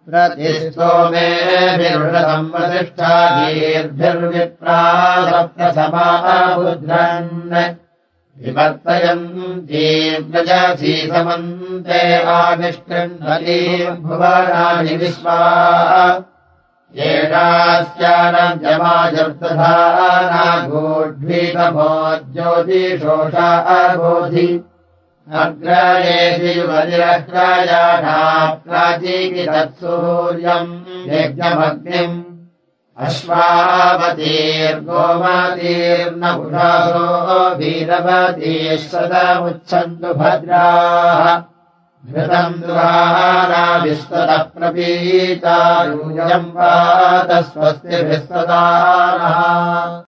प्रतिस्तोमेभिर्वृतम् प्रतिष्ठा दीर्भिर्विप्रा सप्तसमाबुध्रन् विवर्तयन्ती व्रजसी समन्ते आविष्कृण्वतीम् भुवनानि विश्वा येषास्यानव्यमाजर्तधानागोढ्वीतमो ज्योतिषोषा बोधि अग्रयेति युवतिरग्रयाणा प्राचीकितत्सूर्यम् यज्ञमग्निम् अश्वावतीर्गोमतीर्न उषासो वीरवतीः सदमुच्छन्तु भद्राः घृतम् दुहाना विस्ततः प्रपीता यूयम् वात स्वस्तिभिस्तदानः